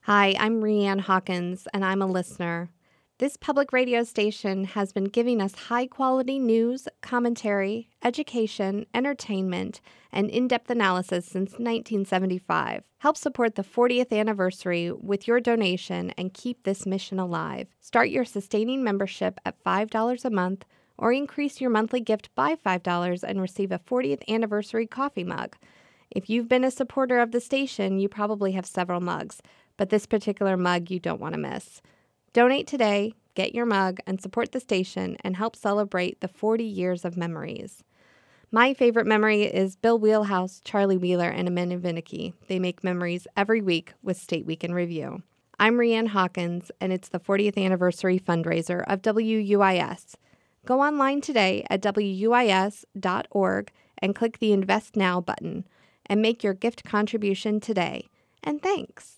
Hi, I'm Rhianne Hawkins, and I'm a listener. This public radio station has been giving us high-quality news, commentary, education, entertainment, and in-depth analysis since 1975. Help support the 40th anniversary with your donation and keep this mission alive. Start your sustaining membership at $5 a month or increase your monthly gift by $5 and receive a 40th anniversary coffee mug. If you've been a supporter of the station, you probably have several mugs, but this particular mug you don't want to miss. Donate today, get your mug, and support the station and help celebrate the 40 years of memories. My favorite memory is Bill Wheelhouse, Charlie Wheeler, and Amanda Vinicky. They make memories every week with State Week in Review. I'm Rhianne Hawkins, and it's the 40th anniversary fundraiser of WUIS. Go online today at WUIS.org and click the Invest Now button and make your gift contribution today. And thanks.